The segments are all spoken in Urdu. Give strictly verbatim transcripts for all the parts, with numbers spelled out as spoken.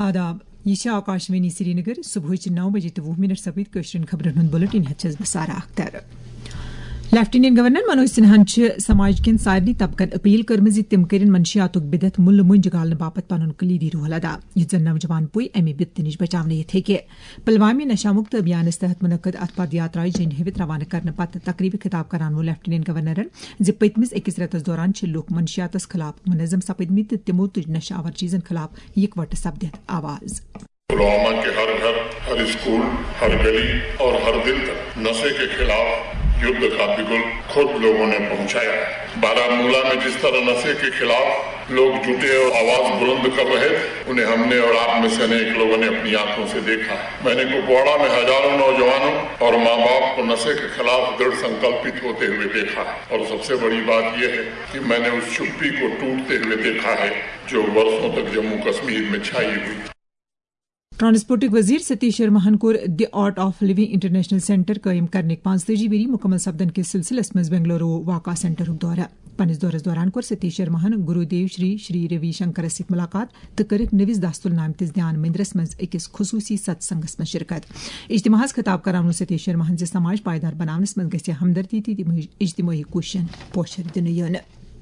آداب یہ آکاشوانی سری نگر صبح نو بجے تو وہ منٹ سپد قشرن خبرن ہند بلٹن ہتھس بہ سارا اختر لیفٹیننٹ گورنر منوج سنہن سماج کن سارے طبقن اپیل کرم تم کرن منشیات بدت مل منج گالن باپت پن کلیدی رول ادا یہ زن نوجوان پوئی امہ بدت نش بچاؤ یت ہیکہ پلوامہ نشہ مکت ابھیانس تحت منعقد ات پد یاترا جنڈ ہیوت روانہ کرنے پتہ تقریب خطاب کران وول لیفٹیننٹ گورنرن ز پتمس اکس رتس دوران لوک منشیاتس خلاف منظم سپدمت تو تمو تج نشہ آور چیزن خلاف یکوٹہ سپدت آواز پلوامہ کے ہر گھر، ہر اسکول، ہر گلی اور ہر دل تک نشے کے خلاف یدھ کا بگل خود لوگوں نے پہنچایا ہے۔ بارامولہ میں جس طرح نشے کے خلاف لوگ جٹے اور آواز بلند کر رہے تھے، انہیں ہم نے اور آپ میں سے انیک لوگوں نے اپنی آنکھوں سے دیکھا۔ میں نے کپواڑہ میں ہزاروں نوجوانوں اور ماں باپ کو نشے کے خلاف دृڑھ سنکلپت ہوتے ہوئے دیکھا، اور سب سے بڑی بات یہ ہے کہ میں نے اس چپی کو ٹوٹتے ہوئے دیکھا ہے جو برسوں تک جموں کشمیر میں چھائی ہوئی تھی۔ ٹرانسپورٹ وزیر ستیش شرماہن کور the art of living international centre قائم کرنے پانچتجی وری مکمل سپدن کس سلسلس مز بنگلورو واقع سینٹر دورہ پنس دورس دوران کور ستیش شرماہن گرودیو شری شری روی شنکرس ست ملاقات تو کرک نوس داستل نام تس دھیان مندرس مز اکس خصوصی ست سنگس مز شرکت۔ اجتماعس خطاب کران ستیش شرماہن ز سماج پائیدار بناونس مز گژھِ ہمدردی تہ اجتماعی کوششن پوچھر دنہ ین۔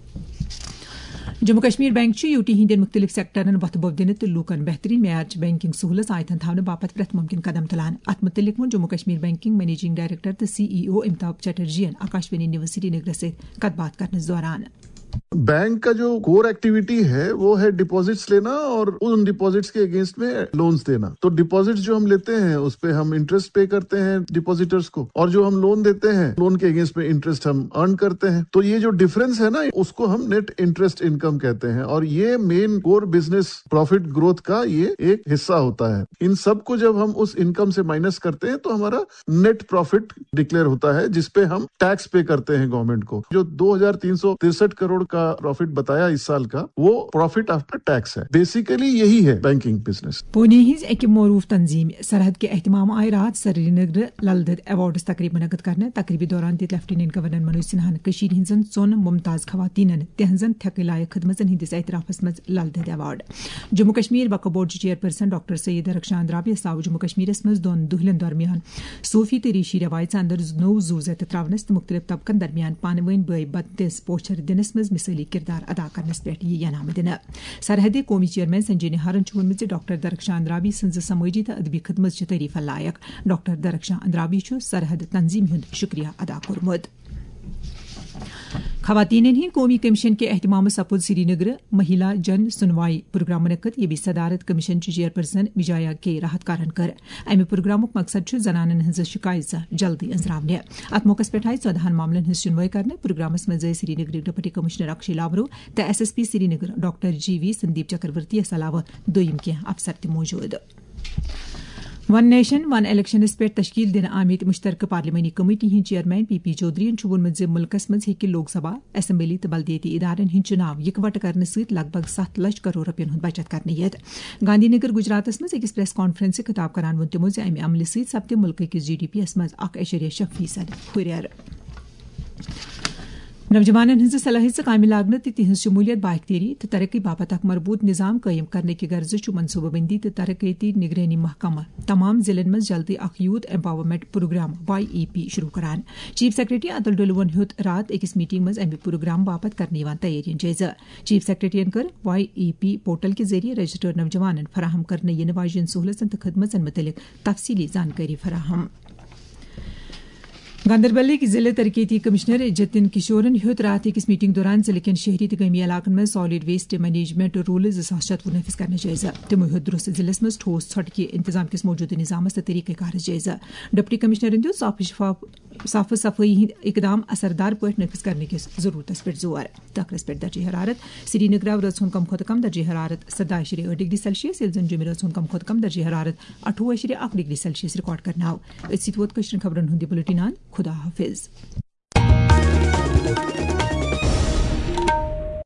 Jammu Kashmir bank U T ہندین مختلف سیکٹرن وتھ بو دن تو لوکن بہترین معیارچ بینکنگ سہولت آیتن تھونہ باپت پریت ممکن قدم تلان۔ ات متعلق وون Jammu Kashmir banking managing director تو سی ای او امتاب چٹرجین آکاشوانی نیوز سری نگر سے کت بات کرنے دوران بینک کا جو کور ایکٹیویٹی ہے وہ ہے ڈپازٹس لینا اور ان ڈپازٹس کے اگینسٹ میں لونز دینا۔ تو ڈپازٹس جو ہم لیتے ہیں اس پہ ہم انٹرسٹ پے کرتے ہیں ڈپازیٹرز کو، اور جو ہم لون دیتے ہیں لون کے اگینسٹ میں انٹرسٹ ہم ارن کرتے ہیں۔ تو یہ جو ڈفرنس ہے نا اس کو ہم نیٹ انٹرسٹ انکم کہتے ہیں، اور یہ main core business profit growth کا یہ ایک حصہ ہوتا ہے۔ ان سب کو جب ہم اس انکم سے مائنس کرتے ہیں تو ہمارا نیٹ پروفٹ ڈکلیئر ہوتا ہے، جس پہ ہم ٹیکس پے کرتے ہیں گورنمنٹ کو۔ جو دو ہزار تین سو ترسٹھ کروڑ کا پروفٹ بتایا اس سال کا، وہ پروفٹ آفٹر ٹیکس ہے۔ بیسیکلی یہی ہے بینکنگ بزنس۔ پونے ہز ایک معروف تنظیم سرحد کے اہتمام آئے رات سری نگر لل دید ایوارڈز تقریب منعقد کرنے۔ تقریبی دوران دت لیفٹیننٹ گورنر منوج سنہن کشیر ہنزن ژون ممتاز خواتین تہنزن تھکہ لائق خدمتن ہندس اعترافس مز Lal Ded award. Jammu Kashmir Waqf board chairperson doctor Syed Rakhshan Andrabi آو جموں کشمیرس مز دون دہلن درمیان صوفی تو ریشی روایت اندر نو زو زیتہ تراونس تو مختلف طبقن درمیان پانہ ؤنۍ بٲے بدتس پوچھر دنس مز مثالی کردار ادا کرنس پہ یہ انعام دنہ۔ سرحدی قومی چیئرمین سنجے نہارن ونمت ڈاکٹر درخشاں اندرابی سنز سماجی تو ادبی خدمت تعریف لائق۔ ڈاکٹر درخشاں اندرابی سرحد تنظیم ہند شکریہ ادا کورمت۔ خواتین ہند قومی کمیشن کے اہتمام سپود سری نگر مہیلا جن سنوائی پروگرام منعقد۔ یہ بھی صدارت کمیشن چیئر پرسن وجایا کے راحت کارن کر۔ امہ پروگرامک مقصد زنانن ہز شکایت جلدی انزراونے۔ ات موقع پہ آئی ژۄدہن معاملن ہز سنوائی کرنے۔ پروگرامس مز Srinagar deputy commissioner Akshay لاورو تو S S P Srinagar doctor G V Sandeep Chakravarthy علاوہ دویم کینٛہہ افسر تہ موجود۔ ون نیشن ون الیکشنس پہ تشکیل دن آمت مشترکہ پارلیمانی کمیٹی ہند چیئرمین پی پی چودھرین وونمت ملکس مز ہیکہ لوک سبھا اسمبلی تو بلدیاتی ادارن ہند چناو یکوٹہ کرنے ست لگ بھگ ست لچھ کروڑ رۄپین ہند بچت کرنے یت۔ گاندھی نگر گجراتس مز اکس پریس کانفرنس خطاب کران وون تمو ز امہ عملہ ست سپدِ ملک کس جی ڈی پی یس مز اکھ اشاریہ شےٚ فیصد ہُریر۔ نوجوانن ہز صلاحیت کامہ لاگنے تو تہذ شمولیت بااختیاری تو ترقی باپت اخ مربوط نظام قائم کرنے کی غرض منصوبہ بندی تو ترقیاتی نگرانی محکمہ تمام ضلعن مز جلدی اخ youth empowerment programme Y E P شروع کران۔ چیف سیکرٹری اتل ڈولون ہیوت رات اکس میٹنگ مز امہ پروگرام باپت کرنے تیاری جائزہ۔ چیف سیکرٹری کر وائی ای پی پورٹل کے ذریعے رجسٹرڈ نوجوانن فراہم کرنے ین واجن سہولتن تو خدمتن متعلق تفصیلی جانکاری فراہم۔ گاندربل ضلع ترقیاتی کمشنر جتن کشورن ہیوت رات اکس میٹنگ دوران ضلع کن شہری تو گامی علاقن میں سالڈ ویسٹ مینجمنٹ رولز زٕ ساس شتوُہ نافذ کرنے جائزہ۔ تمو ہیوت درست ضلع مز ٹھوس ژھۄٹہٕ انتظام کس موجودہ نظامس تو طریقہ کارس جائزہ۔ ڈپٹی کمشنرن دیت صاف شفاف صاف صفائی ہند اقدام اثردار پٲٹھۍ نافذ کرنے کس ضرورتس پہ زور۔ تخرس پہ درجہ حرارت سری نگر آو رٲژ ہُنٛد کم کھۄتہٕ کم درجہ حرارت سدہ اشریہ ٲٹھ ڈگری سیلسیس ییٚلہِ زن جوٚمہِ رٲژ ہُنٛد کم کھۄتہٕ کم درجہ حرارت اٹھوُہ اشریہ اکھ ڈگری سیلسیس رِکارڈ کرنہٕ آو۔ أتھۍ سۭتۍ ووت کٔشیٖرِ خبرن ہُنٛد یہِ بُلٹن۔ خدا حافظ۔